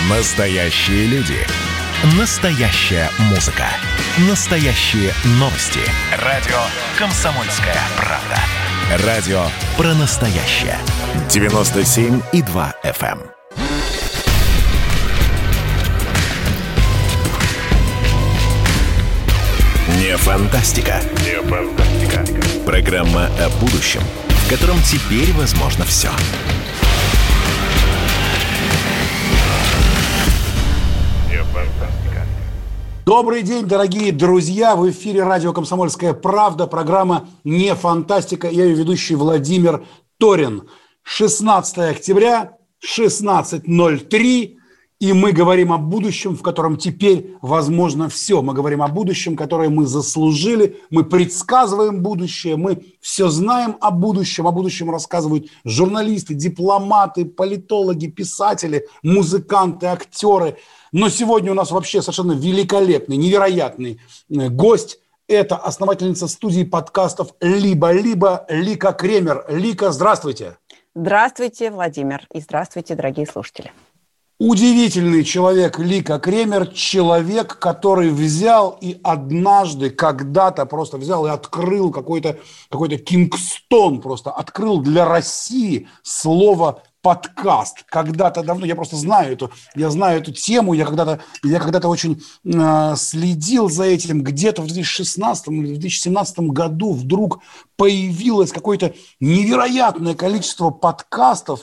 Настоящие люди. Настоящая музыка. Настоящие новости. Радио «Комсомольская правда». Радио про настоящее. 97,2 FM. Не фантастика. Не фантастика. Программа о будущем, в котором теперь возможно все. Добрый день, дорогие друзья! В эфире радио «Комсомольская правда», программа «Не фантастика». Я ее ведущий Владимир Торин. 16 октября, 16:03, и мы говорим о будущем, в котором теперь возможно все. Мы говорим о будущем, которое мы заслужили, мы предсказываем будущее, мы все знаем о будущем рассказывают журналисты, дипломаты, политологи, писатели, музыканты, актеры. Но сегодня у нас вообще совершенно великолепный, невероятный гость. Это основательница студии подкастов «Либо-либо» Лика Кремер. Лика, здравствуйте. Здравствуйте, Владимир, и здравствуйте, дорогие слушатели. Удивительный человек Лика Кремер, человек, который взял и однажды, когда-то просто взял и открыл какой-то Кингстон, просто открыл для России слово подкаст. Когда-то давно, я просто знаю эту тему, я когда-то очень следил за этим. Где-то в 2016 или 2017 году вдруг появилось какое-то невероятное количество подкастов.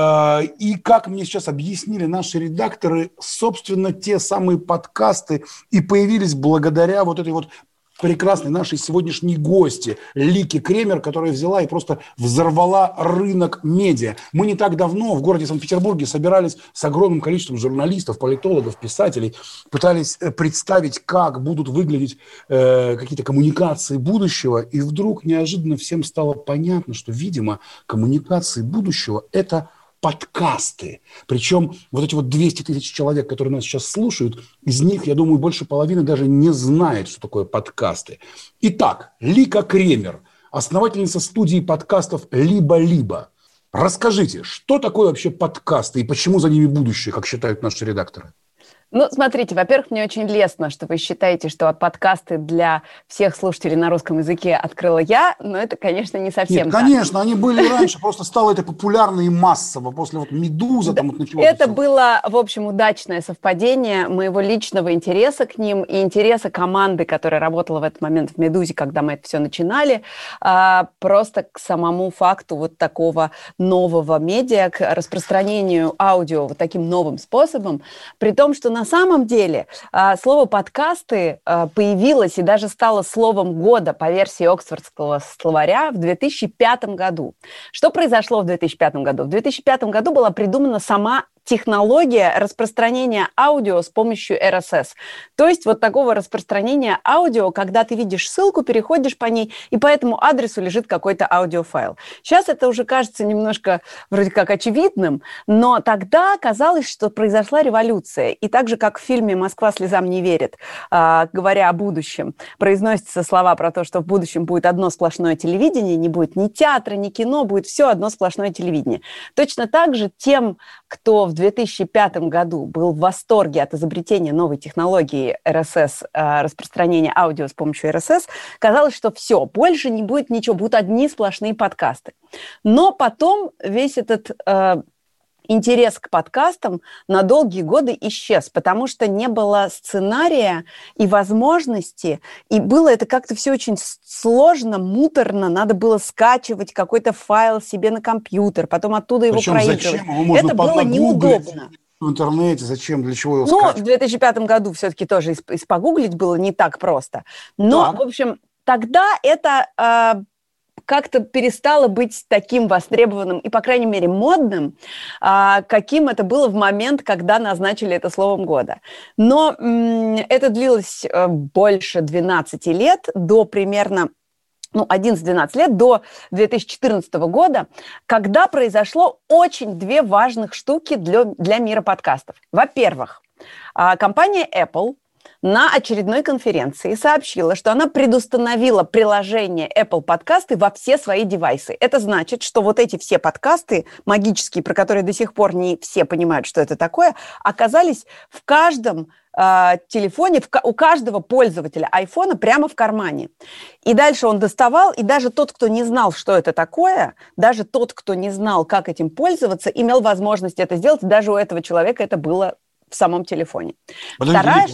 И как мне сейчас объяснили наши редакторы, собственно, те самые подкасты и появились благодаря вот этой вот прекрасной нашей сегодняшней гости Лике Кремер, которая взяла и просто взорвала рынок медиа. Мы не так давно в городе Санкт-Петербурге собирались с огромным количеством журналистов, политологов, писателей, пытались представить, как будут выглядеть какие-то коммуникации будущего, и вдруг неожиданно всем стало понятно, что, видимо, коммуникации будущего – это подкасты. Причем вот эти вот 200 тысяч человек, которые нас сейчас слушают, из них, я думаю, больше половины даже не знает, что такое подкасты. Итак, Лика Кремер, основательница студии подкастов «Либо-либо». Расскажите, что такое вообще подкасты и почему за ними будущее, как считают наши редакторы? Ну, смотрите, во-первых, мне очень лестно, что вы считаете, что подкасты для всех слушателей на русском языке открыла я, но это, конечно, не совсем так. Нет, конечно, они были раньше, просто стало это популярно и массово, после вот «Медузы» там вот началось. Это было, в общем, удачное совпадение моего личного интереса к ним и интереса команды, которая работала в этот момент в «Медузе», когда мы это все начинали, просто к самому факту вот такого нового медиа, к распространению аудио вот таким новым способом, при том, что на самом деле слово «подкасты» появилось и даже стало словом года по версии Оксфордского словаря в 2005 году. Что произошло в 2005 году? В 2005 году была придумана сама технология распространения аудио с помощью RSS. То есть вот такого распространения аудио, когда ты видишь ссылку, переходишь по ней, и по этому адресу лежит какой-то аудиофайл. Сейчас это уже кажется немножко вроде как очевидным, но тогда казалось, что произошла революция. И так же, как в фильме «Москва слезам не верит», говоря о будущем, произносятся слова про то, что в будущем будет одно сплошное телевидение, не будет ни театра, ни кино, будет все одно сплошное телевидение. Точно так же тем, кто в 2005 году был в восторге от изобретения новой технологии RSS, распространения аудио с помощью RSS, казалось, что все, больше не будет ничего, будут одни сплошные подкасты. Но потом весь этот интерес к подкастам на долгие годы исчез, потому что не было сценария и возможности, и было это как-то все очень сложно, муторно, надо было скачивать какой-то файл себе на компьютер, потом оттуда его проигрывать. Зачем? Это было неудобно. В интернете, зачем, для чего его скачивать? Ну, в 2005 году все-таки тоже погуглить было не так просто. Но, так. В общем, тогда это как-то перестало быть таким востребованным и, по крайней мере, модным, каким это было в момент, когда назначили это словом года. Но это длилось больше 12 лет, до примерно 11-12 лет, до 2014 года, когда произошло очень две важных штуки для мира подкастов. Во-первых, компания Apple на очередной конференции сообщила, что она предустановила приложение Apple подкасты во все свои девайсы. Это значит, что вот эти все подкасты магические, про которые до сих пор не все понимают, что это такое, оказались в каждом телефоне, у каждого пользователя айфона прямо в кармане. И дальше он доставал, и даже тот, кто не знал, что это такое, даже тот, кто не знал, как этим пользоваться, имел возможность это сделать, даже у этого человека это было в самом телефоне. Подождите,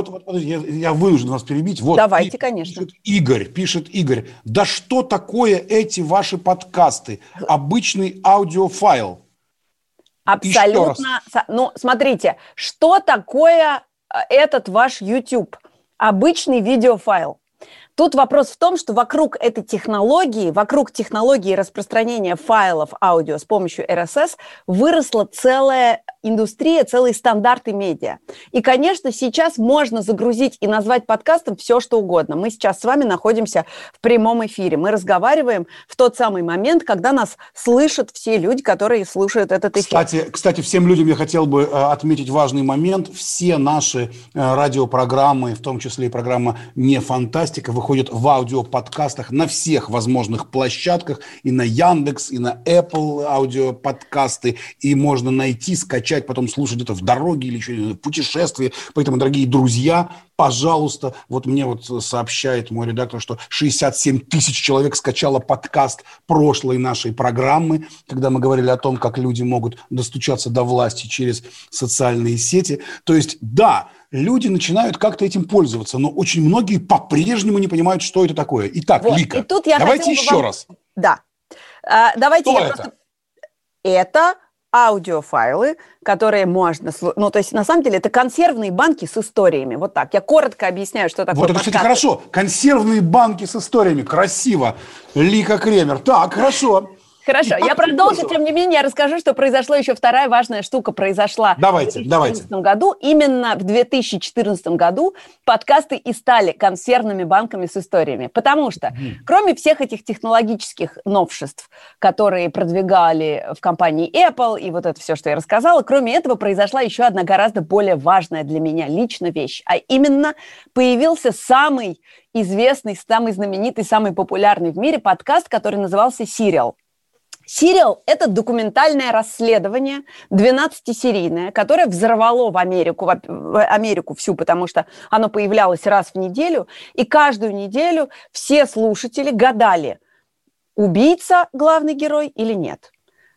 я вынужден вас перебить. Вот, давайте, конечно. Пишет Игорь, да что такое эти ваши подкасты? Обычный аудиофайл. Абсолютно. Ну, смотрите, что такое этот ваш YouTube? Обычный видеофайл. Тут вопрос в том, что вокруг технологии распространения файлов аудио с помощью RSS выросла целая индустрия, целые стандарты медиа. И, конечно, сейчас можно загрузить и назвать подкастом все, что угодно. Мы сейчас с вами находимся в прямом эфире. Мы разговариваем в тот самый момент, когда нас слышат все люди, которые слушают этот эфир. Кстати, всем людям я хотел бы отметить важный момент. Все наши радиопрограммы, в том числе и программа «Не фантастика», выходят в аудиоподкастах на всех возможных площадках, и на Яндекс, и на Apple аудиоподкасты, и можно найти, скачать, потом слушать это в дороге или еще в путешествии. Поэтому, дорогие друзья, пожалуйста, вот мне вот сообщает мой редактор, что 67 тысяч человек скачало подкаст прошлой нашей программы, когда мы говорили о том, как люди могут достучаться до власти через социальные сети. То есть, да, люди начинают как-то этим пользоваться, но очень многие по-прежнему не понимают, что это такое. Итак, вот, Лика, давайте еще раз. Да. Давайте что я это? просто... Это аудиофайлы, которые можно... Ну, то есть, на самом деле, это консервные банки с историями. Вот так. Я коротко объясняю, что такое Вот это, подкаст. кстати, хорошо. Консервные банки с историями. Красиво. Лика Кремер. Так, хорошо. Хорошо, я продолжу, тем не менее, я расскажу, что произошло еще вторая важная штука, произошла в 2014 году. Именно в 2014 году подкасты и стали консервными банками с историями, потому что кроме всех этих технологических новшеств, которые продвигали в компании Apple и вот это все, что я рассказала, кроме этого произошла еще одна гораздо более важная для меня лично вещь, а именно появился самый известный, самый знаменитый, самый популярный в мире подкаст, который назывался «Serial». «Serial» – это документальное расследование, 12-серийное, которое взорвало в Америку всю, потому что оно появлялось раз в неделю, и каждую неделю все слушатели гадали, убийца главный герой или нет.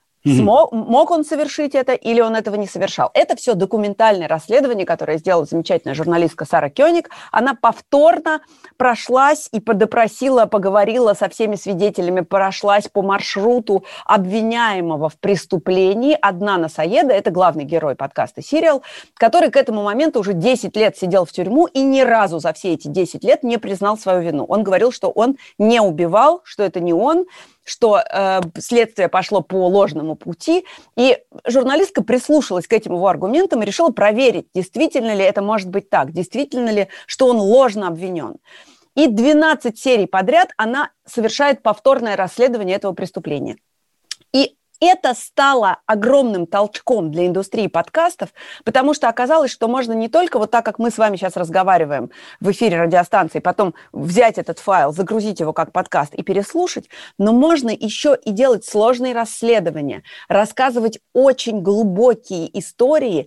Мог он совершить это или он этого не совершал. Это все документальное расследование, которое сделала замечательная журналистка Сара Кёник. Она повторно прошлась и допросила, поговорила со всеми свидетелями, прошлась по маршруту обвиняемого в преступлении. Аднана Саеда, это главный герой подкаста «Serial», который к этому моменту уже 10 лет сидел в тюрьму и ни разу за все эти 10 лет не признал свою вину. Он говорил, что он не убивал, что это не он, что следствие пошло по ложному пути, и журналистка прислушалась к этим его аргументам и решила проверить, действительно ли это может быть так, действительно ли, что он ложно обвинен. И 12 серий подряд она совершает повторное расследование этого преступления. И это стало огромным толчком для индустрии подкастов, потому что оказалось, что можно не только вот так, как мы с вами сейчас разговариваем в эфире радиостанции, потом взять этот файл, загрузить его как подкаст и переслушать, но можно еще и делать сложные расследования, рассказывать очень глубокие истории,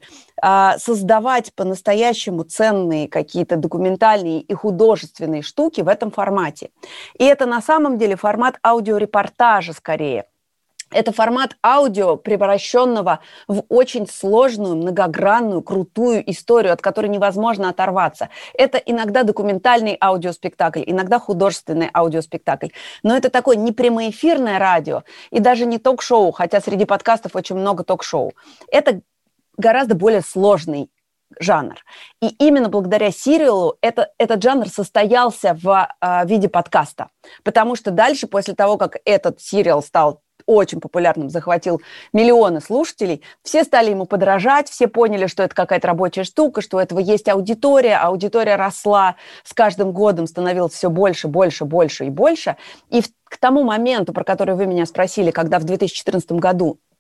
создавать по-настоящему ценные какие-то документальные и художественные штуки в этом формате. И это на самом деле формат аудиорепортажа скорее. Это формат аудио, превращенного в очень сложную, многогранную, крутую историю, от которой невозможно оторваться. Это иногда документальный аудиоспектакль, иногда художественный аудиоспектакль. Но это такое не прямоэфирное радио и даже не ток-шоу, хотя среди подкастов очень много ток-шоу. Это гораздо более сложный жанр. И именно благодаря Serial этот жанр состоялся в виде подкаста. Потому что дальше, после того, как этот Serial стал очень популярным, захватил миллионы слушателей, все стали ему подражать, все поняли, что это какая-то рабочая штука, что у этого есть аудитория, аудитория росла, с каждым годом становилось все больше, больше, больше и больше. И к тому моменту, про который вы меня спросили, когда в 2014 году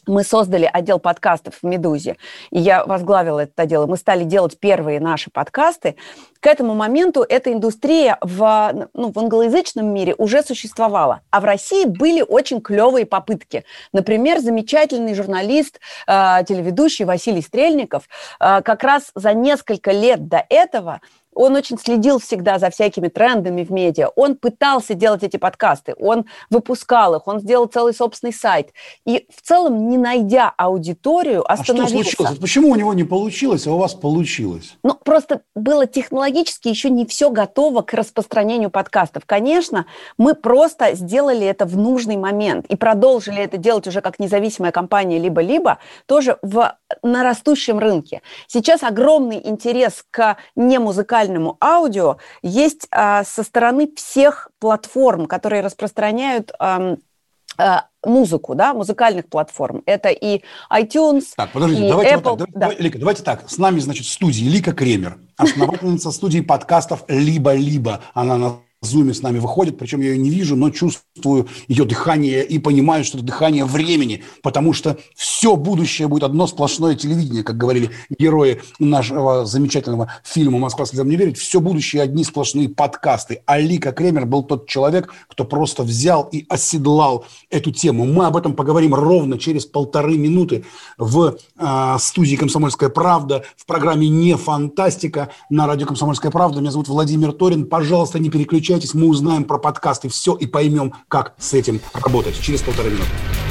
мы создали отдел подкастов в «Медузе», и я возглавила этот отдел, и мы стали делать первые наши подкасты. К этому моменту эта индустрия в англоязычном мире уже существовала, а в России были очень клевые попытки. Например, замечательный журналист, телеведущий Василий Стрельников как раз за несколько лет до этого он очень следил всегда за всякими трендами в медиа. Он пытался делать эти подкасты, он выпускал их, он сделал целый собственный сайт. И в целом, не найдя аудиторию, остановился. А что случилось? Почему у него не получилось, а у вас получилось? Ну, просто было технологически еще не все готово к распространению подкастов. Конечно, мы просто сделали это в нужный момент и продолжили это делать уже как независимая компания «Либо-либо», тоже на растущем рынке. Сейчас огромный интерес к немузыкальному аудио есть со стороны всех платформ, которые распространяют музыку, да, музыкальных платформ. Это и iTunes, так, подождите, и давайте Apple. Вот так. Да. Лика, давайте так. С нами, значит, в студии Лика Кремер, основательница студии подкастов «Либо-либо». Она на Зуме с нами выходит, причем я ее не вижу, но чувствую ее дыхание и понимаю, что это дыхание времени, потому что все будущее будет одно сплошное телевидение, как говорили герои нашего замечательного фильма «Москва слезам не верит». Все будущее одни сплошные подкасты. А Лика Кремер был тот человек, кто просто взял и оседлал эту тему. Мы об этом поговорим ровно через 1,5 минуты в студии «Комсомольская правда» в программе «Не фантастика» на радио «Комсомольская правда». Меня зовут Владимир Торин. Пожалуйста, не переключайтесь. Мы узнаем про подкасты все и поймем, как с этим работать через 1,5 минуты.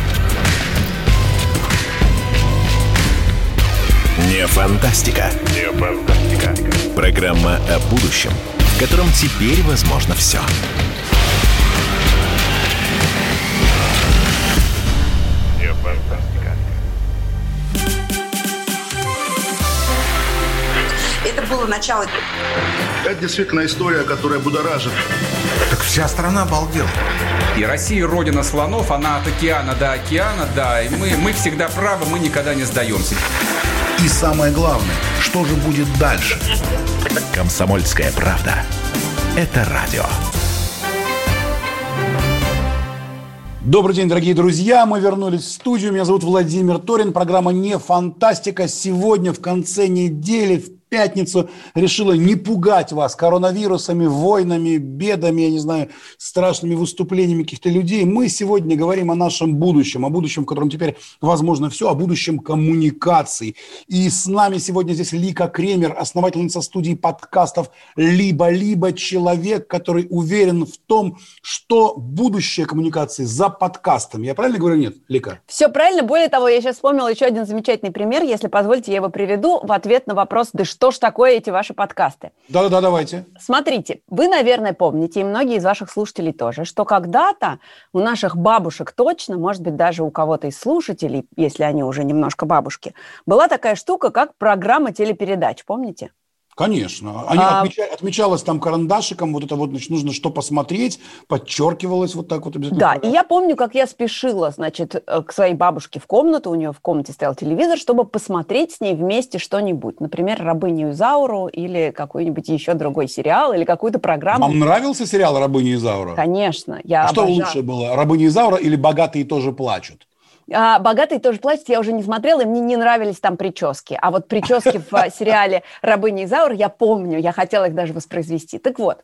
Не фантастика. Не фантастика. Программа о будущем, в котором теперь возможно все. Не фантастика. Это было начало. Это действительно история, которая будоражит. Так вся страна обалдела. И Россия родина слонов, она от океана до океана, да. И мы всегда правы, мы никогда не сдаемся. И самое главное, что же будет дальше? «Комсомольская правда». Это радио. Добрый день, дорогие друзья. Мы вернулись в студию. Меня зовут Владимир Торин. Программа «Не фантастика». Сегодня в конце недели, в пятницу, решила не пугать вас коронавирусами, войнами, бедами, я не знаю, страшными выступлениями каких-то людей. Мы сегодня говорим о нашем будущем, в котором теперь возможно все, о будущем коммуникаций. И с нами сегодня здесь Лика Кремер, основательница студии подкастов «Либо-либо», человек, который уверен в том, что будущее коммуникации за подкастами. Я правильно говорю, нет, Лика? Все правильно. Более того, я сейчас вспомнила еще один замечательный пример. Если позволите, я его приведу в ответ на вопрос, да что ж такое эти ваши подкасты? Да, давайте. Смотрите, вы, наверное, помните, и многие из ваших слушателей тоже, что когда-то у наших бабушек точно, может быть, даже у кого-то из слушателей, если они уже немножко бабушки, была такая штука, как программа телепередач, помните? Конечно. Отмечалось там карандашиком, вот это вот, значит, нужно что посмотреть, подчеркивалось вот так вот обязательно. Да, и я помню, как я спешила, значит, к своей бабушке в комнату, у нее в комнате стоял телевизор, чтобы посмотреть с ней вместе что-нибудь. Например, «Рабыню Изауру» или какой-нибудь еще другой сериал, или какую-то программу. Вам нравился сериал «Рабыня Изаура»? Конечно, я что обожаю. лучше было, «Рабыня Изаура» или «Богатые тоже плачут»? «Богатые тоже плачут» я уже не смотрела, и мне не нравились там прически. А вот прически в сериале «Рабыня Изаура» я помню, я хотела их даже воспроизвести. Так вот,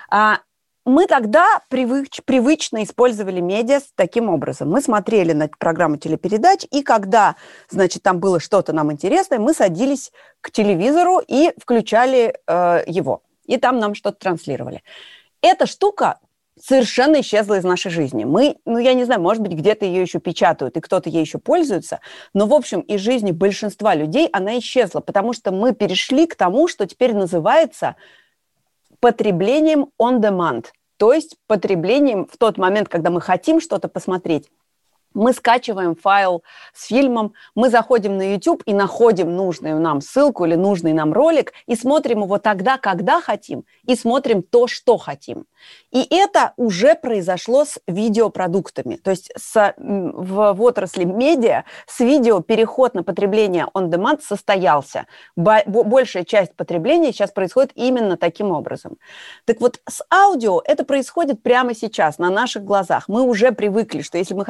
мы тогда привычно использовали медиа таким образом. Мы смотрели на программу телепередач, и когда, значит, там было что-то нам интересное, мы садились к телевизору и включали его. И там нам что-то транслировали. Эта штука совершенно исчезла из нашей жизни. Мы, я не знаю, может быть, где-то ее еще печатают, и кто-то ей еще пользуется, но, в общем, из жизни большинства людей она исчезла, потому что мы перешли к тому, что теперь называется потреблением on demand, то есть потреблением в тот момент, когда мы хотим что-то посмотреть. Мы скачиваем файл с фильмом, мы заходим на YouTube и находим нужную нам ссылку или нужный нам ролик и смотрим его тогда, когда хотим, и смотрим то, что хотим. И это уже произошло с видеопродуктами. То есть в отрасли медиа с видео переход на потребление on demand состоялся. Большая часть потребления сейчас происходит именно таким образом. Так вот, с аудио это происходит прямо сейчас, на наших глазах. Мы уже привыкли, что если мы хотим послушать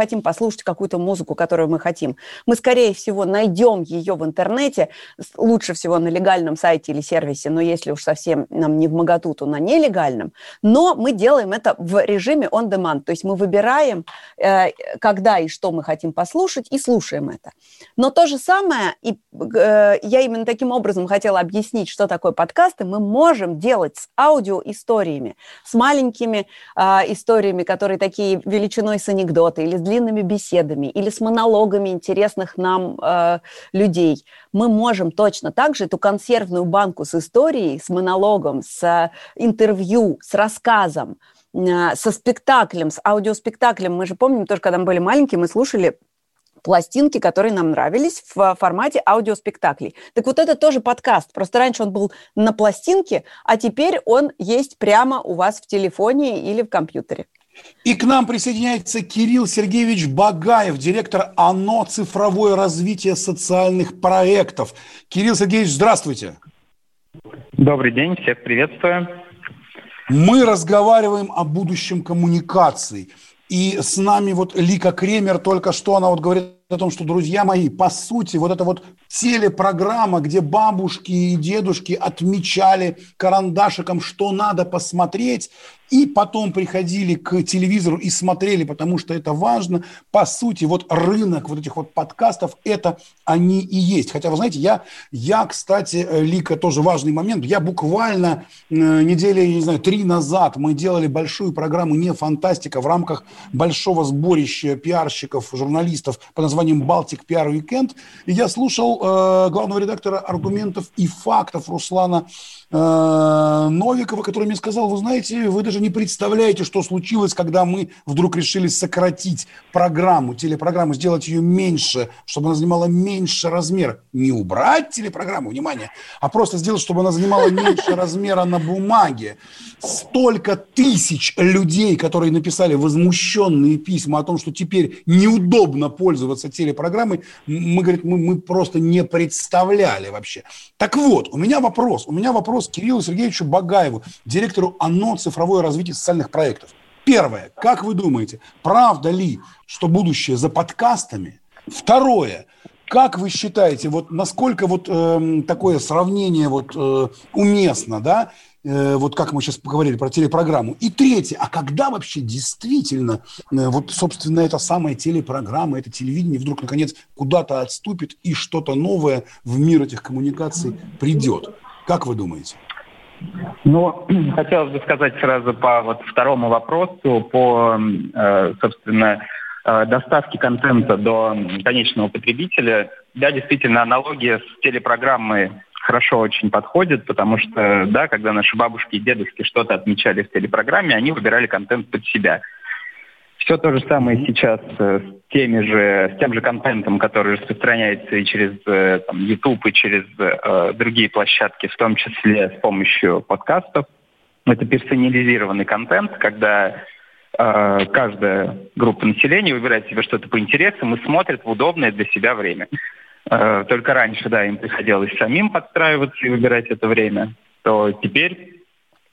послушать какую-то музыку, которую мы хотим. Мы, скорее всего, найдем ее в интернете, лучше всего на легальном сайте или сервисе, но если уж совсем нам не вмоготу, то на нелегальном. Но мы делаем это в режиме on demand, то есть мы выбираем, когда и что мы хотим послушать, и слушаем это. Но то же самое, и я именно таким образом хотела объяснить, что такое подкасты, мы можем делать с аудиоисториями, с маленькими историями, которые такие величиной с анекдоты, или с длинными беседами, или с монологами интересных нам людей. Мы можем точно так же эту консервную банку с историей, с монологом, с интервью, с рассказом, со спектаклем, с аудиоспектаклем. Мы же помним, тоже когда мы были маленькие, мы слушали пластинки, которые нам нравились в формате аудиоспектаклей. Так вот это тоже подкаст. Просто раньше он был на пластинке, а теперь он есть прямо у вас в телефоне или в компьютере. И к нам присоединяется Кирилл Сергеевич Багаев, директор ОНО «Цифровое развитие социальных проектов». Кирилл Сергеевич, здравствуйте. Добрый день, всех приветствую. Мы разговариваем о будущем коммуникаций. И с нами вот Лика Кремер только что, она вот говорит о том, что, друзья мои, по сути, вот эта вот телепрограмма, где бабушки и дедушки отмечали карандашиком, что надо посмотреть, и потом приходили к телевизору и смотрели, потому что это важно. По сути, вот рынок вот этих вот подкастов, это они и есть. Хотя, вы знаете, я, кстати, Лика, тоже важный момент, я буквально недели, не знаю, 3 назад мы делали большую программу «Не фантастика» в рамках большого сборища пиарщиков, журналистов под названием «Балтик Пиар Уикенд». И я слушал главного редактора «Аргументов и фактов» Руслана Новикова, который мне сказал: вы знаете, вы даже не представляете, что случилось, когда мы вдруг решили сократить программу, телепрограмму, сделать ее меньше, чтобы она занимала меньше размера. Не убрать телепрограмму, внимание, а просто сделать, чтобы она занимала меньше размера на бумаге. Столько тысяч людей, которые написали возмущенные письма о том, что теперь неудобно пользоваться телепрограммой, мы просто не представляли вообще. Так вот, у меня вопрос к Кириллу Сергеевичу Багаеву, директору ОНО «Цифровое развитие социальных проектов». Первое. Как вы думаете, правда ли, что будущее за подкастами? Второе. Как вы считаете, вот насколько вот такое сравнение вот уместно, да? Вот как мы сейчас поговорили про телепрограмму. И третье. А когда вообще действительно вот, собственно, эта самая телепрограмма, это телевидение вдруг, наконец, куда-то отступит и что-то новое в мир этих коммуникаций придет? Как вы думаете? Ну, хотелось бы сказать сразу по вот второму вопросу, по, собственно, доставке контента до конечного потребителя. Да, действительно, аналогия с телепрограммой хорошо очень подходит, потому что, да, когда наши бабушки и дедушки что-то отмечали в телепрограмме, они выбирали контент под себя. Все то же самое сейчас с тем же контентом, который распространяется и через YouTube, и через другие площадки, в том числе с помощью подкастов. Это персонализированный контент, когда каждая группа населения выбирает себе что-то по интересам и смотрит в удобное для себя время. Только раньше, да, им приходилось самим подстраиваться и выбирать это время, то теперь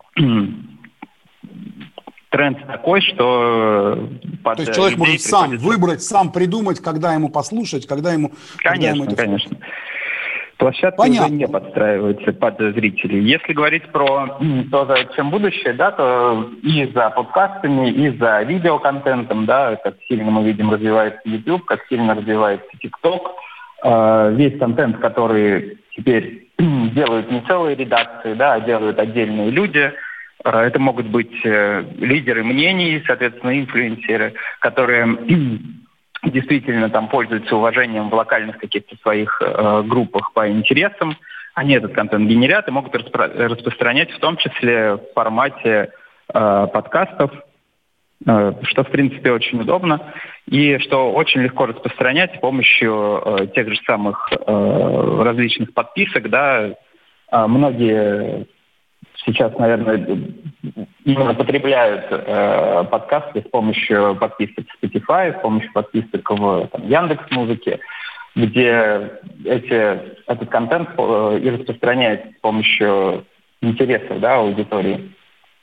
тренд такой, что... То есть человек может сам выбрать, сам придумать, когда ему послушать, когда ему... Конечно. Площадки уже не подстраиваются под зрителей. Если говорить про то, зачем будущее, да, то и за подкастами, и за видеоконтентом, да, как сильно мы видим, развивается YouTube, как сильно развивается TikTok, весь контент, который теперь делают не целые редакции, да, а делают отдельные люди. Это могут быть лидеры мнений, соответственно, инфлюенсеры, которые действительно там пользуются уважением в локальных каких-то своих группах по интересам. Они этот контент генерят и могут распространять в том числе в формате подкастов, что, в принципе, очень удобно и что очень легко распространять с помощью тех же самых различных подписок. Да. Многие сейчас, наверное, именно потребляют подкасты с помощью подписок в Spotify, с помощью подписок в Яндекс.Музыке, где этот контент и распространяется с помощью интересов, да, аудитории.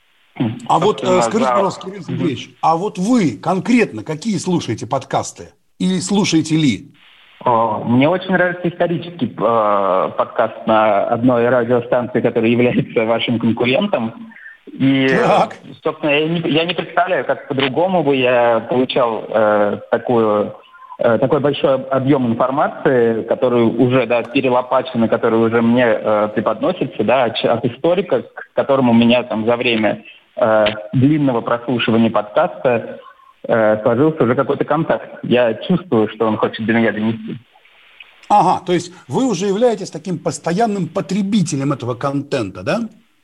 А вот скажите, пожалуйста, Кирилл Сергеевич, а вот вы конкретно какие слушаете подкасты? или слушаете ли? Мне очень нравится исторический подкаст на одной радиостанции, которая является вашим конкурентом. И, собственно, я не представляю, как по-другому бы я получал такой большой объем информации, который уже перелопачен, который уже мне преподносится, от историка, к которому у меня там за время длинного прослушивания подкаста сложился уже какой-то контакт. Я чувствую, что он хочет до меня донести. Ага, то есть вы уже являетесь таким постоянным потребителем этого контента, да?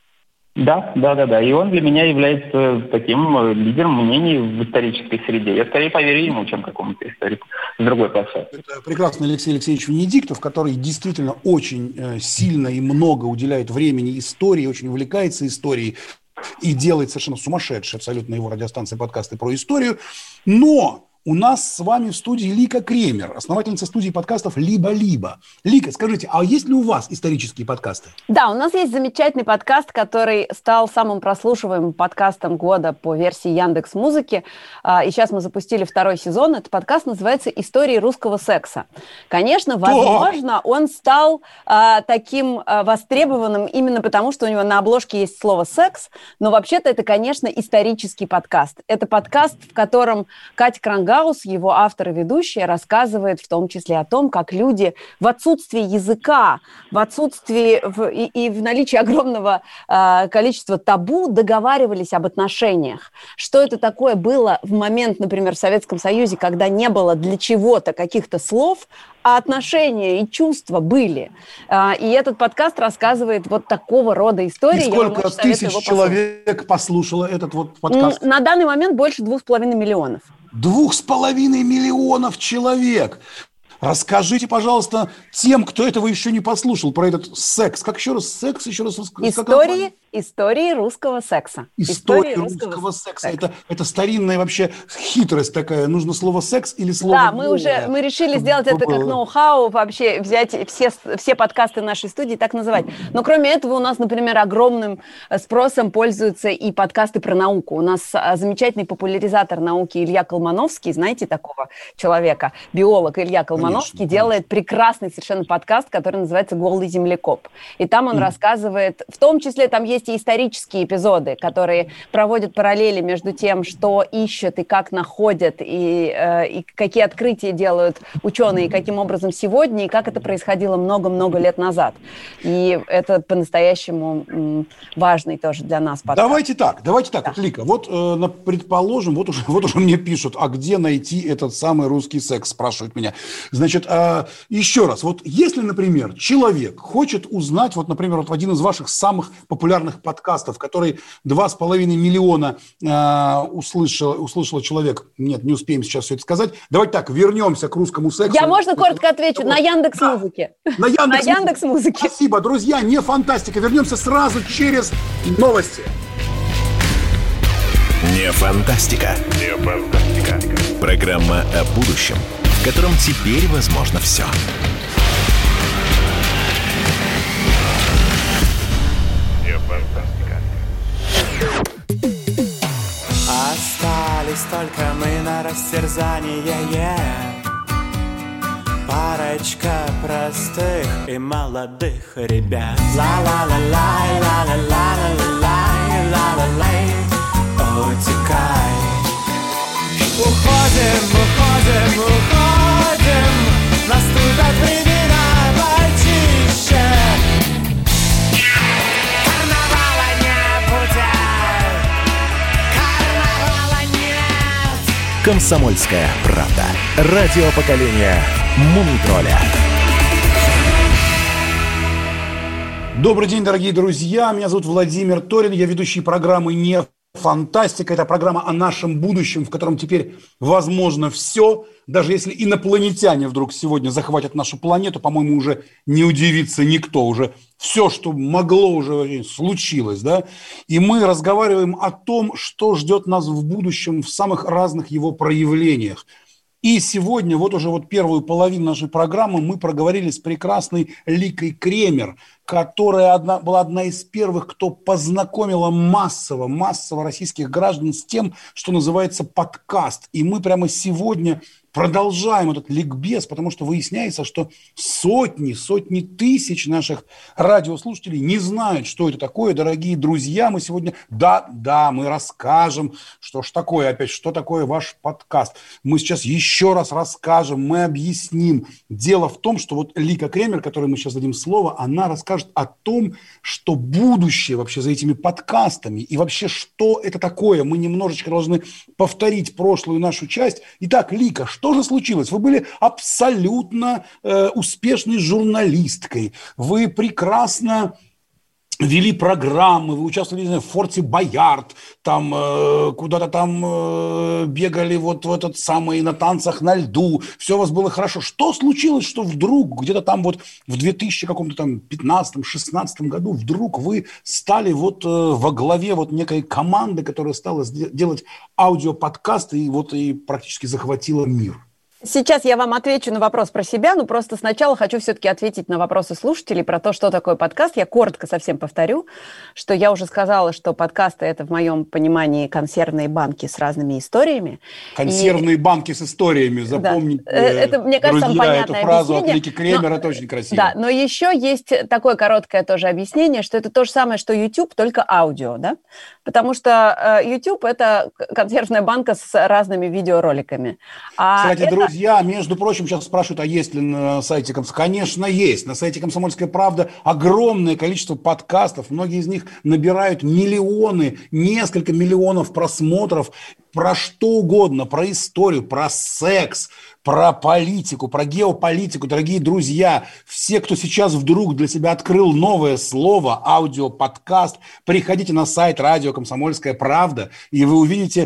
Да. И он для меня является таким лидером мнений в исторической среде. Я скорее поверю ему, чем какому-то историку с другой площадки. Это прекрасный Алексей Алексеевич Венедиктов, который действительно очень сильно и много уделяет времени истории, очень увлекается историей и делает совершенно сумасшедшие абсолютно его радиостанции, подкасты про историю. Но у нас с вами в студии Лика Кремер, основательница студии подкастов «Либо-либо». Лика, скажите, а есть ли у вас исторические подкасты? Да, у нас есть замечательный подкаст, который стал самым прослушиваемым подкастом года по версии Яндекс.Музыки. И сейчас мы запустили 2-й сезон. Этот подкаст называется «Истории русского секса». Конечно, возможно, он стал таким востребованным именно потому, что у него на обложке есть слово «секс», но вообще-то это, конечно, исторический подкаст. Это подкаст, в котором Катя Крангаус, его автор и ведущая, рассказывает в том числе о том, как люди в отсутствии языка, в отсутствии и в наличии огромного количества табу договаривались об отношениях. Что это такое было в момент, например, в Советском Союзе, когда не было для чего-то каких-то слов, а отношения и чувства были. И этот подкаст рассказывает вот такого рода истории. И сколько тысяч человек послушало этот вот подкаст? На данный момент больше 2,5 миллионов. 2,5 миллионов человек. Расскажите, пожалуйста, тем, кто этого еще не послушал, про этот секс. Как еще раз секс? Еще раз Истории русского секса. История русского секса. Это старинная вообще хитрость такая. Нужно слово секс или слово... Да, мы решили сделать это как ноу-хау, вообще взять все подкасты нашей студии, так называть. Но кроме этого у нас, например, огромным спросом пользуются и подкасты про науку. У нас замечательный популяризатор науки Илья Колмановский, знаете такого человека? Биолог Илья Колмановский делает прекрасный совершенно подкаст, который называется «Голый землекоп». И там он рассказывает, в том числе там есть и исторические эпизоды, которые проводят параллели между тем, что ищут и как находят, и какие открытия делают ученые, и каким образом сегодня, и как это происходило много-много лет назад. И это по-настоящему важный тоже для нас подкаст. Давайте так, вот, Лика, вот предположим, вот уже мне пишут, а где найти этот самый русский секс, спрашивают меня. Значит, еще раз, вот если, например, человек хочет узнать, вот, например, вот один из ваших самых популярных подкастов, который 2,5 миллиона услышало человек, нет, не успеем сейчас все это сказать, давайте так, вернемся к русскому сексу. Можно коротко отвечу, на Яндекс.Музыке. На Яндекс.Музыке. Спасибо, друзья, не фантастика, вернемся сразу через новости. Не фантастика. Программа о будущем, в котором теперь возможно все. Не фантастика. Остались только мы на растерзание. Парочка простых и молодых ребят. Ла-ла-ла-лай, ла-ла-ла-ла-ла-лай, ла-ла-лай, утекай. Уходим, наступят времена почище. Карнавала не будет, карнавала нет. Комсомольская правда. Радио поколения Мумий-тролля. Добрый день, дорогие друзья. Меня зовут Владимир Торин. Я ведущий программы «Не фантастика». Это программа о нашем будущем, в котором теперь возможно все. Даже если инопланетяне вдруг сегодня захватят нашу планету, по-моему, уже не удивится никто. Уже все, что могло, уже случилось. Да? И мы разговариваем о том, что ждет нас в будущем в самых разных его проявлениях. И сегодня, вот уже первую половину нашей программы мы проговорили с прекрасной Ликой Кремер, которая была одна из первых, кто познакомила массово российских граждан с тем, что называется подкаст. И мы прямо сегодня продолжаем этот ликбез, потому что выясняется, что сотни тысяч наших радиослушателей не знают, что это такое. Дорогие друзья, мы сегодня, мы расскажем, что такое ваш подкаст. Мы сейчас еще раз расскажем, мы объясним. Дело в том, что вот Лика Кремер, которой мы сейчас дадим слово, она расскажет о том, что будущее вообще за этими подкастами и вообще, что это такое. Мы немножечко должны повторить прошлую нашу часть. Итак, Лика, что же случилось? Вы были абсолютно успешной журналисткой. Вы прекрасно вели программы, вы участвовали в «Форте Боярд», там куда-то там бегали вот в этот самый на танцах на льду, все у вас было хорошо. Что случилось, что вдруг где-то там вот в 2015-16 году вдруг вы стали вот во главе вот некой команды, которая стала делать аудиоподкасты и практически захватила мир? Сейчас я вам отвечу на вопрос про себя, но просто сначала хочу все-таки ответить на вопросы слушателей про то, что такое подкаст. Я коротко совсем повторю, что я уже сказала, что подкасты – это в моем понимании консервные банки с разными историями. Консервные банки с историями, запомните, это, мне кажется, друзья, эту фразу от Лики Кремер, это очень красиво. Да, но еще есть такое короткое тоже объяснение, что это то же самое, что YouTube, только аудио, да? Потому что YouTube – это консервная банка с разными видеороликами. Кстати, друзья, между прочим, сейчас спрашивают, а есть ли на сайте Комсомольской? Конечно, есть. На сайте «Комсомольская правда» огромное количество подкастов. Многие из них набирают миллионы, несколько миллионов просмотров. Про что угодно, про историю, про секс, про политику, про геополитику. Дорогие друзья, все, кто сейчас вдруг для себя открыл новое слово, аудиоподкаст, приходите на сайт радио «Комсомольская правда», и вы увидите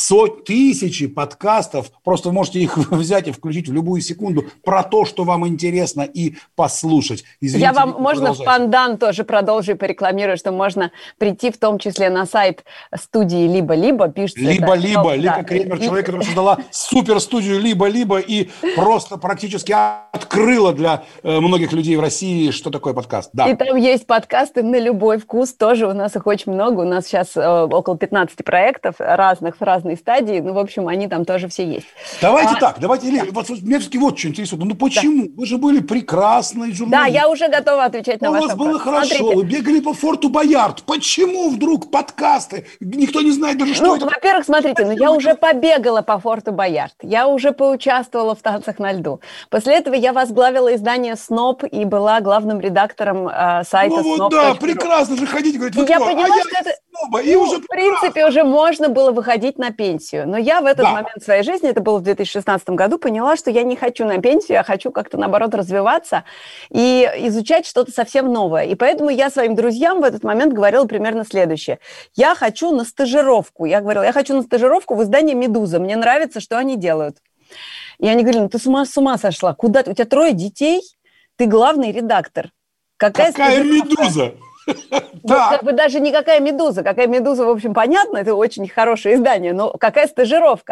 тысячи подкастов. Просто вы можете их взять и включить в любую секунду про то, что вам интересно, и послушать. Извините, я вам, можно в пандан тоже продолжу и порекламирую, что можно прийти в том числе на сайт студии «Либо-либо», пишется «Либо-либо». Лика Кремер, человек, который создала суперстудию «Либо-либо» и просто практически открыла для многих людей в России, что такое подкаст. Да. И там есть подкасты на любой вкус, тоже у нас их очень много. У нас сейчас около 15 проектов разных, в разной стадии. Ну, в общем, они там тоже все есть. Давайте так, Лика, меня все-таки вот что интересует. Ну, почему? Да. Вы же были прекрасной журналисткой. Да, я уже готова отвечать на ваш вопрос. У вас было хорошо, смотрите. Вы бегали по форту Боярд. Почему вдруг подкасты? Никто не знает даже, что это. Во-первых, смотрите, я уже побегала по форту Боярд. Я уже поучаствовала в танцах на льду. После этого я возглавила издание «СНОП» и была главным редактором сайта «СНОП». Ну вот да, прекрасно же ходить, говорить, вы я поняла, что это... И уже в принципе, уже можно было выходить на пенсию. Но я в этот момент своей жизни, это было в 2016 году, поняла, что я не хочу на пенсию, я хочу как-то, наоборот, развиваться и изучать что-то совсем новое. И поэтому я своим друзьям в этот момент говорила примерно следующее. Я хочу на стажировку. Я говорила, я хочу на стажировку в издание «Медуза». Мне нравится, что они делают. И они говорили, ну ты с ума сошла. Куда ты? У тебя 3 детей, ты главный редактор. Какая «Медуза»? Как бы даже никакая «Медуза». Какая «Медуза», в общем, понятно, это очень хорошее издание, но какая стажировка?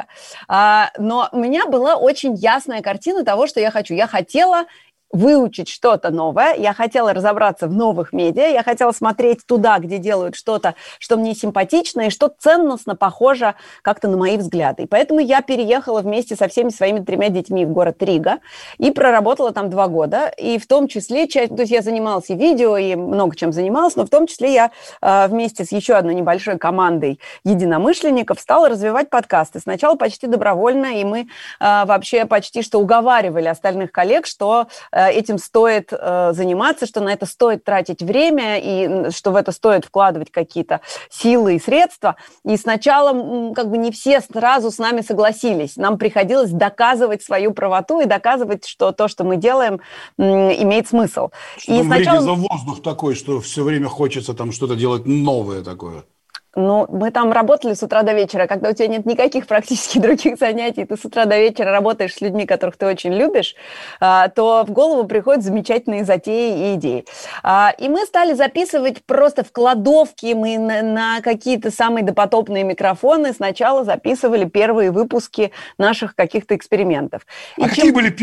Но у меня была очень ясная картина того, что я хочу. Я хотела выучить что-то новое, я хотела разобраться в новых медиа, я хотела смотреть туда, где делают что-то, что мне симпатично и что ценностно похоже как-то на мои взгляды. И поэтому я переехала вместе со всеми своими 3 детьми в город Рига и проработала там 2 года. И в том числе, то есть я занималась и видео, и много чем занималась, но в том числе я вместе с еще одной небольшой командой единомышленников стала развивать подкасты. Сначала почти добровольно, и мы вообще почти что уговаривали остальных коллег, что этим стоит заниматься, что на это стоит тратить время и что в это стоит вкладывать какие-то силы и средства. И сначала как бы не все сразу с нами согласились. Нам приходилось доказывать свою правоту и доказывать, что то, что мы делаем, имеет смысл. Что и сначала... за воздух такой, что все время хочется там что-то делать новое такое. Ну, мы там работали с утра до вечера. Когда у тебя нет никаких практически других занятий, ты с утра до вечера работаешь с людьми, которых ты очень любишь, то в голову приходят замечательные затеи и идеи. И мы стали записывать просто в кладовке, мы на какие-то самые допотопные микрофоны сначала записывали первые выпуски наших каких-то экспериментов. Какие были первые?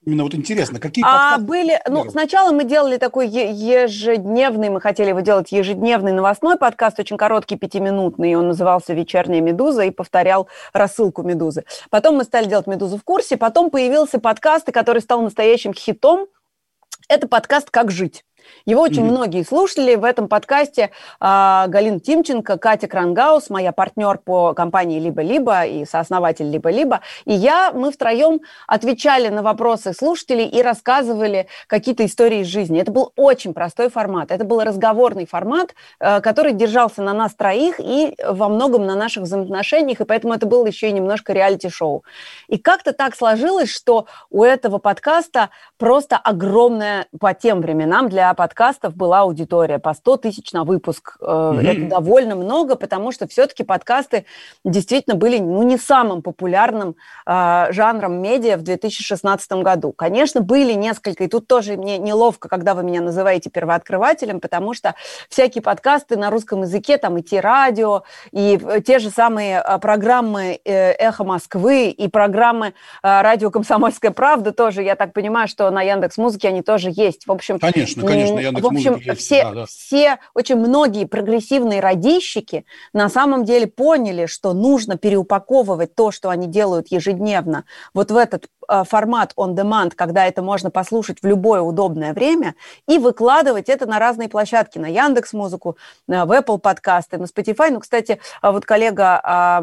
Именно вот интересно, какие подкасты? Сначала мы делали такой ежедневный, мы хотели его делать ежедневный новостной подкаст, очень короткий, 5-минутный, он назывался «Вечерняя Медуза» и повторял рассылку Медузы. Потом мы стали делать «Медузу в курсе», потом появился подкаст, который стал настоящим хитом. Это подкаст «Как жить». Его очень многие слушали. В этом подкасте Галина Тимченко, Катя Крангаус, моя партнер по компании «Либо-либо» и сооснователь «Либо-либо», и мы втроем отвечали на вопросы слушателей и рассказывали какие-то истории из жизни. Это был очень простой формат. Это был разговорный формат, который держался на нас троих и во многом на наших взаимоотношениях, и поэтому это было еще и немножко реалити-шоу. И как-то так сложилось, что у этого подкаста просто огромная по тем временам для подкастов была аудитория по 100 тысяч на выпуск. Это довольно много, потому что все-таки подкасты действительно были не самым популярным жанром медиа в 2016 году. Конечно, были несколько, и тут тоже мне неловко, когда вы меня называете первооткрывателем, потому что всякие подкасты на русском языке, там и Ти-радио, и те же самые программы «Эхо Москвы», и программы «Радио Комсомольская правда» тоже, я так понимаю, что на Яндекс.Музыке они тоже есть. В общем, Конечно, в общем, все очень многие прогрессивные радищики на самом деле поняли, что нужно переупаковывать то, что они делают ежедневно, вот в этот формат on demand, когда это можно послушать в любое удобное время, и выкладывать это на разные площадки, на Яндекс.Музыку, в Apple подкасты, на Spotify. Кстати, вот коллега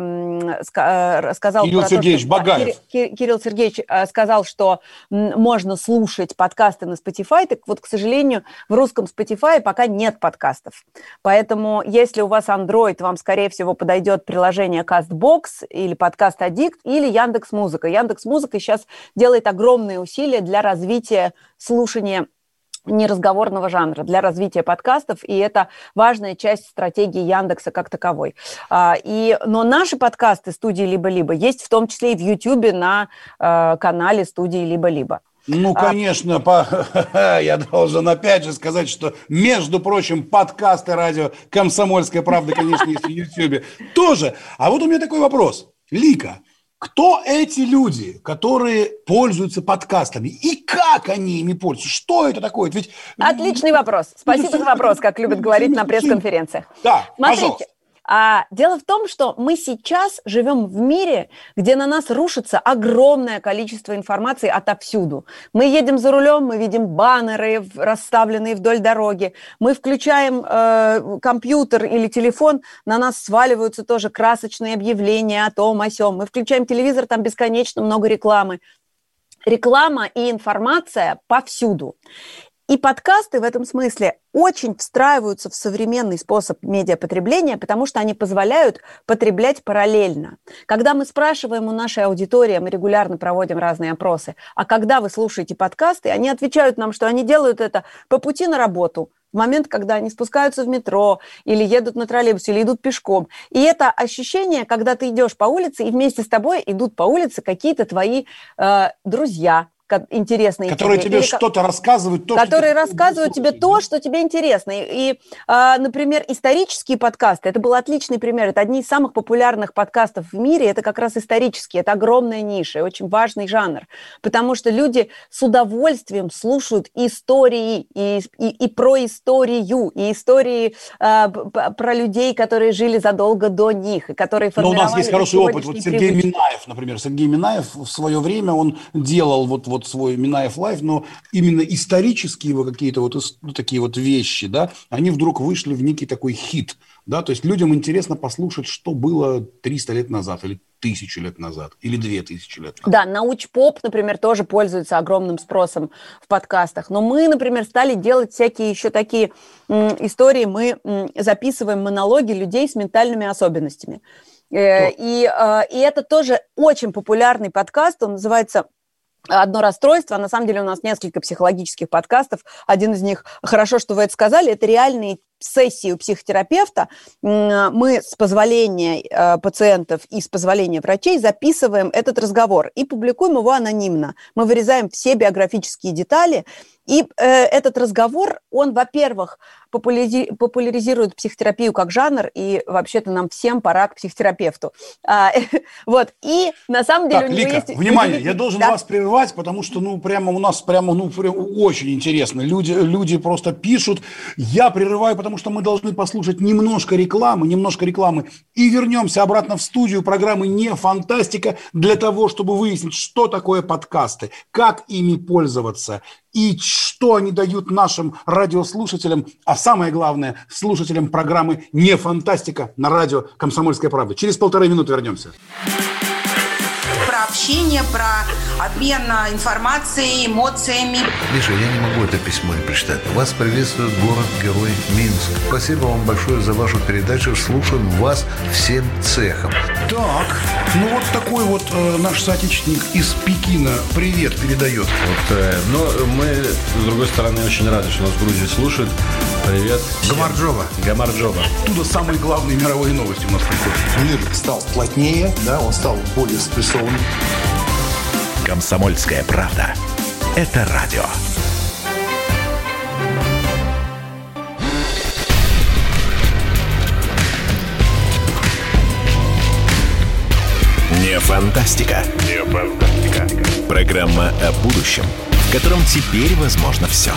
сказал... Кирилл Сергеевич Багаев. Кирилл Сергеевич сказал, что можно слушать подкасты на Spotify, так вот, к сожалению, в русском Spotify пока нет подкастов. Поэтому, если у вас Android, вам, скорее всего, подойдет приложение CastBox или Подкаст Addict или Яндекс.Музыка. Яндекс.Музыка сейчас делает огромные усилия для развития слушания неразговорного жанра, для развития подкастов, и это важная часть стратегии Яндекса как таковой. Но наши подкасты студии «Либо-либо» есть в том числе и в YouTube на канале студии «Либо-либо». Конечно, я должен опять же сказать, что, между прочим, подкасты радио «Комсомольская правда», конечно, есть в Ютьюбе тоже. А вот у меня такой вопрос. Лика, кто эти люди, которые пользуются подкастами? И как они ими пользуются? Что это такое? Ведь... Отличный вопрос. Спасибо за вопрос, как любят говорить на пресс-конференциях. Да, смотрите. Пожалуйста. Дело в том, что мы сейчас живем в мире, где на нас рушится огромное количество информации отовсюду. Мы едем за рулем, мы видим баннеры, расставленные вдоль дороги. Мы включаем компьютер или телефон, на нас сваливаются тоже красочные объявления о том, о сём. Мы включаем телевизор, там бесконечно много рекламы. Реклама и информация повсюду. И подкасты в этом смысле очень встраиваются в современный способ медиапотребления, потому что они позволяют потреблять параллельно. Когда мы спрашиваем у нашей аудитории, мы регулярно проводим разные опросы, а когда вы слушаете подкасты, они отвечают нам, что они делают это по пути на работу, в момент, когда они спускаются в метро, или едут на троллейбусе, или идут пешком. И это ощущение, когда ты идешь по улице, и вместе с тобой идут по улице какие-то твои друзья, интересные которые тебе что-то рассказывают. Которые рассказывают тебе то, что тебе интересно. И, например, исторические подкасты, это был отличный пример, это одни из самых популярных подкастов в мире, это как раз исторические, это огромная ниша, очень важный жанр, потому что люди с удовольствием слушают истории, и про историю, и истории про людей, которые жили задолго до них, и которые формировали... Но у нас есть хороший опыт. Вот Сергей Минаев, например. Сергей Минаев в свое время, он делал вот свой Минаев Лайв, но именно исторические его какие-то такие вот вещи, да, они вдруг вышли в некий такой хит, да, то есть людям интересно послушать, что было 300 лет назад, или 1000 лет назад, или 2000 лет назад. Да, научпоп, например, тоже пользуется огромным спросом в подкастах, но мы, например, стали делать всякие еще такие истории, мы записываем монологи людей с ментальными особенностями, и это тоже очень популярный подкаст, он называется «Одно расстройство». На самом деле у нас несколько психологических подкастов. Один из них, хорошо, что вы это сказали, это реальные сессии у психотерапевта мы с позволения пациентов и с позволения врачей записываем этот разговор и публикуем его анонимно. Мы вырезаем все биографические детали, и этот разговор, он, во-первых, популяризирует психотерапию как жанр, и вообще-то нам всем пора к психотерапевту. Вот, и на самом деле... Так, Лика, внимание, я должен вас прервать, потому что, прямо у нас прям очень интересно. Люди просто пишут. Я прерываю, потому что мы должны послушать немножко рекламы, и вернемся обратно в студию программы «Не фантастика» для того, чтобы выяснить, что такое подкасты, как ими пользоваться, и что они дают нашим радиослушателям, а самое главное, слушателям программы «Не фантастика» на радио «Комсомольская правда». Через 1,5 минуты вернемся. Про общение, про обмен информацией, эмоциями. Миша, я не могу это письмо не прочитать. Вас приветствует город-герой Минск. Спасибо вам большое за вашу передачу. Слушаем вас всем цехом. Так, вот такой вот наш соотечественник из Пекина привет передает. Но мы, с другой стороны, очень рады, что нас в Грузии слушают. Привет. Гамарджоба. Оттуда самые главные мировые новости у нас приходят. Мир стал плотнее, да, он стал более спрессованным. «Комсомольская правда». Это радио. Не фантастика. Программа о будущем, в котором теперь возможно все.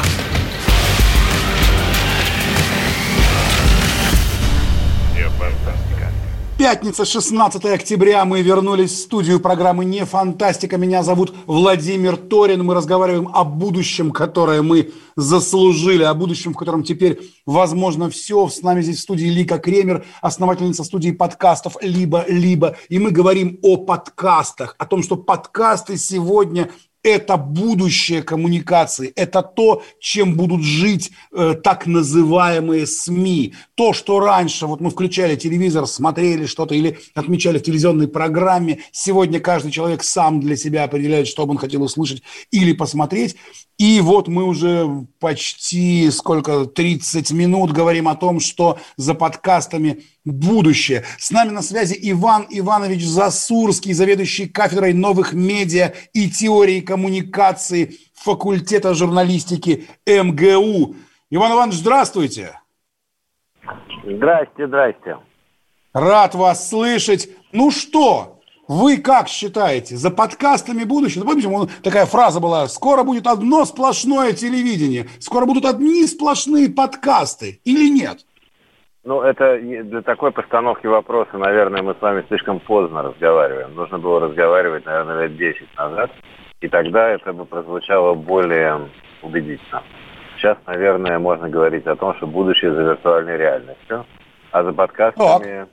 Пятница, 16 октября. Мы вернулись в студию программы «Не фантастика». Меня зовут Владимир Торин. Мы разговариваем о будущем, которое мы заслужили, о будущем, в котором теперь возможно все. С нами здесь в студии Лика Кремер, основательница студии подкастов «Либо-либо». И мы говорим о подкастах, о том, что подкасты сегодня – это будущее коммуникации, это то, чем будут жить так называемые СМИ. То, что раньше, мы включали телевизор, смотрели что-то или отмечали в телевизионной программе, сегодня каждый человек сам для себя определяет, что бы он хотел услышать или посмотреть. И мы уже почти 30 минут говорим о том, что за подкастами будущее. С нами на связи Иван Иванович Засурский, заведующий кафедрой новых медиа и теории коммуникации факультета журналистики МГУ. Иван Иванович, здравствуйте. Здрасте. Рад вас слышать. Что? Вы как считаете, за подкастами будущее? Помните, такая фраза была: скоро будет одно сплошное телевидение, скоро будут одни сплошные подкасты, или нет? Это для такой постановки вопроса, наверное, мы с вами слишком поздно разговариваем. Нужно было разговаривать, наверное, лет 10 назад, и тогда это бы прозвучало более убедительно. Сейчас, наверное, можно говорить о том, что будущее за виртуальной реальностью, а за подкастами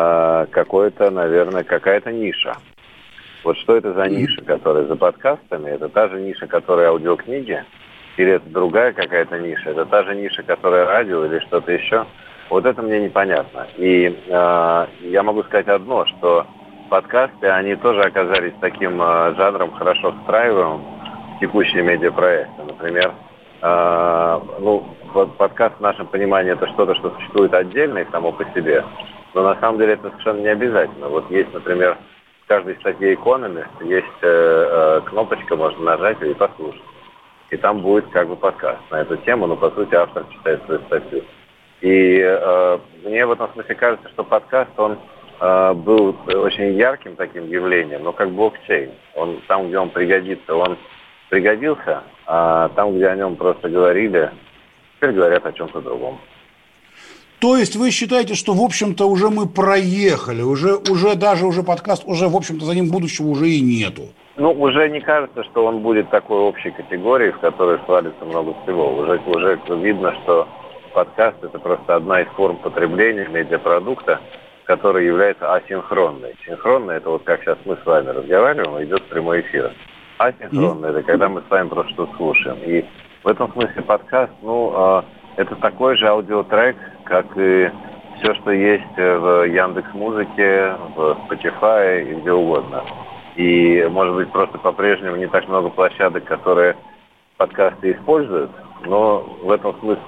какая-то ниша. Что это за ниша, которая за подкастами? Это та же ниша, которая аудиокниги? Или это другая какая-то ниша? Это та же ниша, которая радио или что-то еще? Это мне непонятно. И я могу сказать одно, что подкасты, они тоже оказались таким жанром, хорошо встраиваемым в текущие медиапроекты. Например, подкаст в нашем понимании это что-то, что существует отдельно и само по себе. Но на самом деле это совершенно не обязательно. Есть, например, в каждой статье Economist есть кнопочка, можно нажать и послушать. И там будет подкаст на эту тему, но по сути автор читает свою статью. И мне в этом смысле кажется, что подкаст, он был очень ярким таким явлением, но как блокчейн. Он там, где он пригодится, он пригодился, а там, где о нем просто говорили, теперь говорят о чем-то другом. То есть вы считаете, что, в общем-то, уже мы проехали, уже подкаст, уже, в общем-то, за ним будущего уже и нету? Уже не кажется, что он будет такой общей категорией, в которой свалится много всего. Уже видно, что подкаст – это просто одна из форм потребления медиапродукта, которая является асинхронной. Синхронная – это как сейчас мы с вами разговариваем, идет прямой эфир. Асинхронная – это когда мы с вами просто что-то слушаем. И в этом смысле подкаст, это такой же аудиотрек, как и все, что есть в Яндекс.Музыке, в Spotify и где угодно. И, может быть, просто по-прежнему не так много площадок, которые подкасты используют, но в этом смысле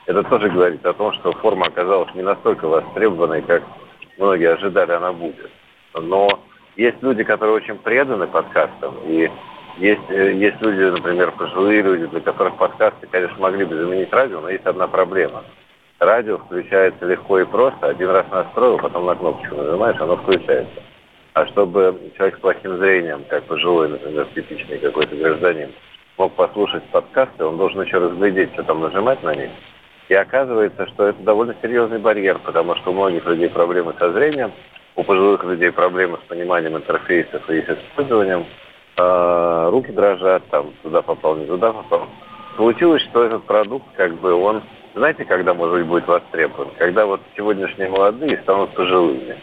это тоже говорит о том, что форма оказалась не настолько востребованной, как многие ожидали она будет. Но есть люди, которые очень преданы подкастам, и есть люди, например, пожилые люди, для которых подкасты, конечно, могли бы заменить радио, но есть одна проблема. Радио включается легко и просто. Один раз настроил, потом на кнопочку нажимаешь, оно включается. А чтобы человек с плохим зрением, как пожилой, например, типичный какой-то гражданин, мог послушать подкасты, он должен еще разглядеть, что там нажимать на них. И оказывается, что это довольно серьезный барьер, потому что у многих людей проблемы со зрением, у пожилых людей проблемы с пониманием интерфейсов и с использованием. Руки дрожат, там, туда попал, не туда попал. Получилось, что этот продукт, как бы, он, знаете, когда, может быть, будет востребован? Когда вот сегодняшние молодые станут пожилыми.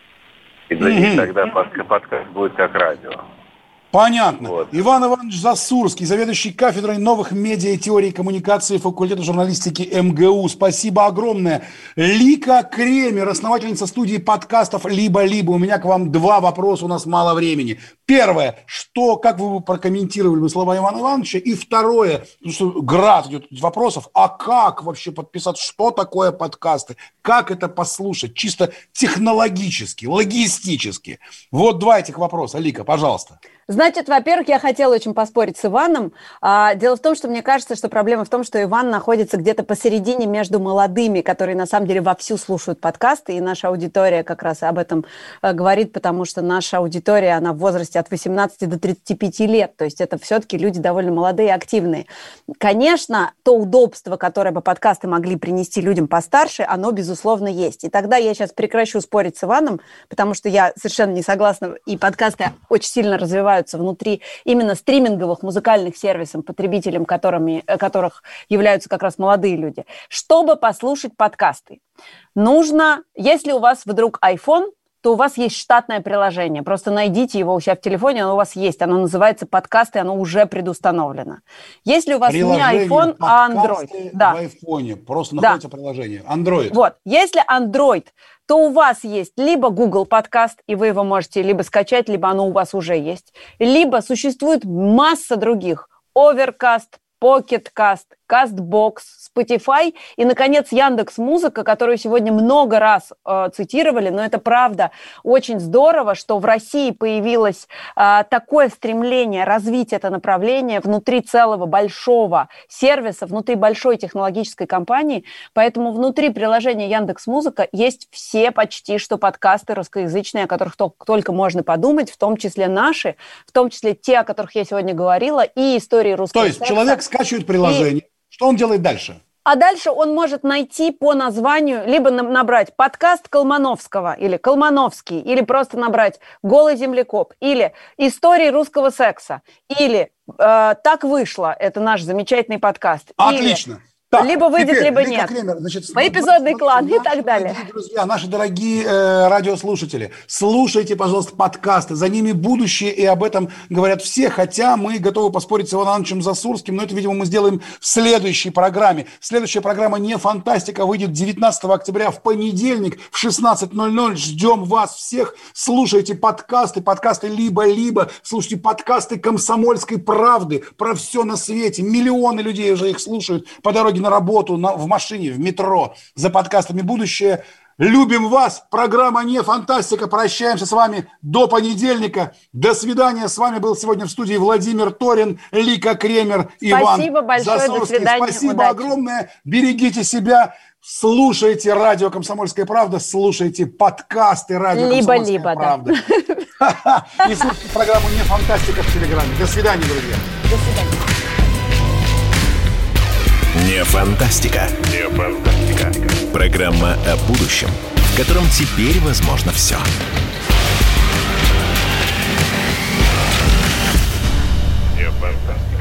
И для них тогда подкаст будет как радио. Понятно. Вот. Иван Иванович Засурский, заведующий кафедрой новых медиа и теории коммуникации факультета журналистики МГУ. Спасибо огромное. Лика Кремер, основательница студии подкастов «Либо-либо». У меня к вам два вопроса, у нас мало времени. Первое, как вы прокомментировали бы слова Ивана Ивановича? И второе, потому что град идет вопросов, а как вообще подписаться, что такое подкасты? Как это послушать? Чисто технологически, логистически. Вот два этих вопроса. Лика, пожалуйста. Значит, во-первых, я хотела очень поспорить с Иваном. Дело в том, что мне кажется, что проблема в том, что Иван находится где-то посередине между молодыми, которые на самом деле вовсю слушают подкасты, и наша аудитория как раз об этом говорит, потому что наша аудитория, она в возрасте от 18 до 35 лет, то есть это все-таки люди довольно молодые и активные. Конечно, то удобство, которое бы подкасты могли принести людям постарше, оно, безусловно, есть. И тогда я сейчас прекращу спорить с Иваном, потому что я совершенно не согласна, и подкасты очень сильно развиваются внутри именно стриминговых музыкальных сервисов, потребителям которых являются как раз молодые люди. Чтобы послушать подкасты, нужно, если у вас вдруг iPhone, то у вас есть штатное приложение. Просто найдите его у себя в телефоне, оно у вас есть. Оно называется «Подкасты», оно уже предустановлено. Если у вас приложение не iPhone, а Android. Да. В iPhone просто находится приложение. Android. Вот. Если Android, то у вас есть либо Google подкаст, и вы его можете либо скачать, либо оно у вас уже есть. Либо существует масса других. Overcast, Pocket Cast, CastBox, Spotify и, наконец, Яндекс.Музыка, которую сегодня много раз цитировали, но это правда очень здорово, что в России появилось такое стремление развить это направление внутри целого большого сервиса, внутри большой технологической компании, поэтому внутри приложения Яндекс.Музыка есть все почти что подкасты русскоязычные, о которых только можно подумать, в том числе наши, в том числе те, о которых я сегодня говорила, и истории русского секса. То есть человек скачивает приложение. Что он делает дальше? А дальше он может найти по названию, либо набрать подкаст Колмановского, или Колмановский, или просто набрать «Голый землекоп», или «Истории русского секса», или «Так вышло», это наш замечательный подкаст. Отлично. Или... Так, либо выйдет, теперь, либо нет. Кремер, значит, эпизодный клан и так далее. Друзья, наши дорогие радиослушатели, слушайте, пожалуйста, подкасты. За ними будущее, и об этом говорят все. Хотя мы готовы поспорить с Иваном Ивановичем Засурским, но это, видимо, мы сделаем в следующей программе. Следующая программа «Не фантастика» выйдет 19 октября в понедельник в 16:00. Ждем вас всех. Слушайте подкасты «Либо-либо». Слушайте подкасты «Комсомольской правды» про все на свете. Миллионы людей уже их слушают по дороге на работу, в машине, в метро, за подкастами «Будущее». Любим вас. Программа «Не фантастика». Прощаемся с вами до понедельника. До свидания. С вами был сегодня в студии Владимир Торин, Лика Кремер, Иван Спасибо большое. Засурский. До свидания. Спасибо Удачи. огромное. Берегите себя. Слушайте радио «Комсомольская правда». Слушайте подкасты радио «Комсомольская правда». И слушайте программу «Не фантастика» в Телеграме. До свидания, друзья. До свидания. Не фантастика. Не фантастика. Программа о будущем, в котором теперь возможно все. Не фантастика.